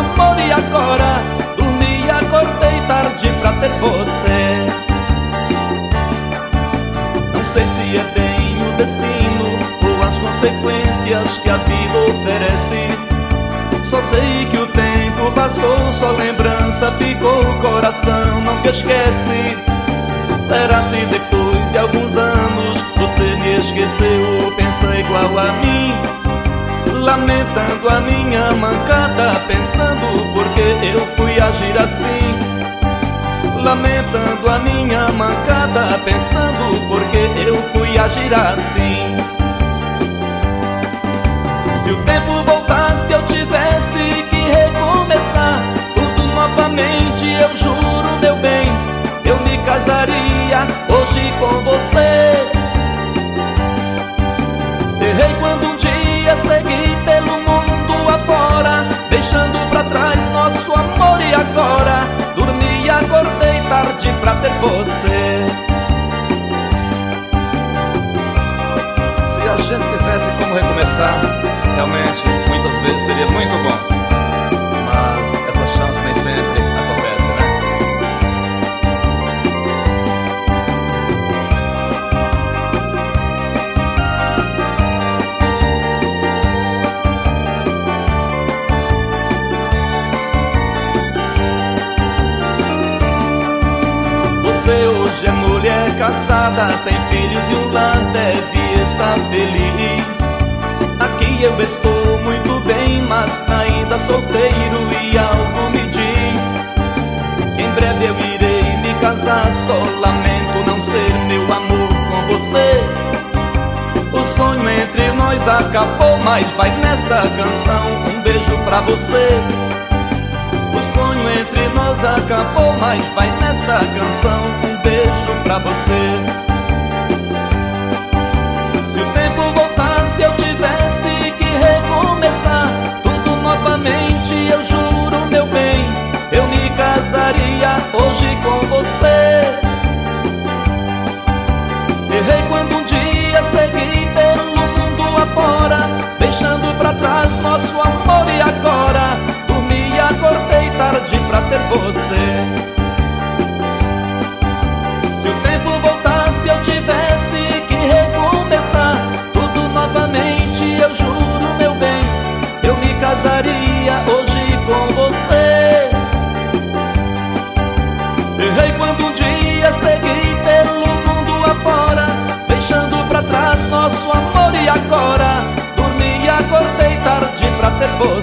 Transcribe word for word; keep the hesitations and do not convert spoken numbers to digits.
amor e agora dormi e acordei tarde pra ter você. Não sei se é bem o destino ou as consequências que a vida oferece. Só sei que o tempo passou, só lembrança ficou, o coração não te esquece. Será se depois de alguns anos você me esqueceu ou pensa igual a mim, lamentando a minha mancada, pensando por que eu fui agir assim, lamentando a minha mancada, pensando por que eu fui agir assim. Se o tempo voltasse, eu tivesse que recomeçar tudo novamente, eu juro, meu bem, eu me casaria hoje com você. Errei quando um dia segui pelo mundo afora, deixando pra trás nosso amor, e agora dormi e acordei tarde pra ter você. Se a gente tivesse como recomeçar, realmente, muitas vezes seria muito bom. Mas essa chance nem sempre acontece, né? Você hoje é mulher casada, tem filhos e um lar, deve estar feliz. Aqui eu estou muito bem, mas ainda solteiro, e algo me diz que em breve eu irei me casar. Só lamento não ser, meu amor, com você. O sonho entre nós acabou, mas vai nesta canção um beijo pra você. O sonho entre nós acabou, mas vai nesta canção um beijo pra você. Se o tempo voltasse, eu tivesse que recomeçar tudo novamente, eu juro, meu bem, eu me casaria hoje com você. Errei quando um dia segui pelo mundo afora, deixando pra trás nosso amor, e agora dormi e acordei tarde pra ter você. Se o tempo voltasse, eu tivesse que recomeçar tudo novamente, eu juro, meu bem, eu me casaria hoje com você. Errei quando um dia segui pelo mundo afora, deixando pra trás nosso amor, e agora dormi e acordei tarde pra ter você.